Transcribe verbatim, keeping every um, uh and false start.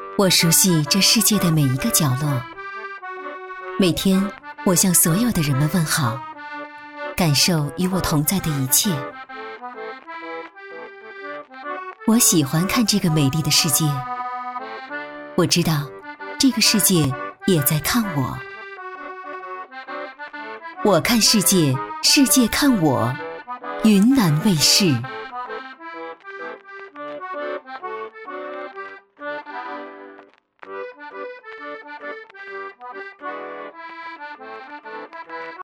我熟悉这世界的每一个角落，每天我向所有的人们问好，感受与我同在的一切。我喜欢看这个美丽的世界，我知道这个世界也在看我。我看世界，世界看我。云南卫视。